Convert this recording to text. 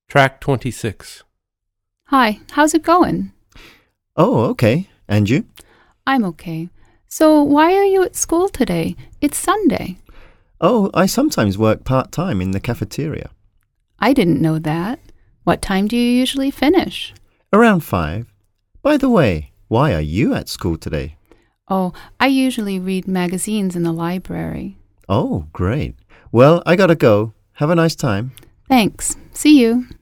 Track 26. Hi, how's it going? Oh, okay. And you? I'm okay. So why are you at school today? It's Sunday. Oh, I sometimes work part-time in the cafeteria. I didn't know that. What time do you usually finish? Around 5. By the way, why are you at school today? Oh, I usually read magazines in the library. Oh, great. Well, I gotta go. Have a nice time. Thanks. See you.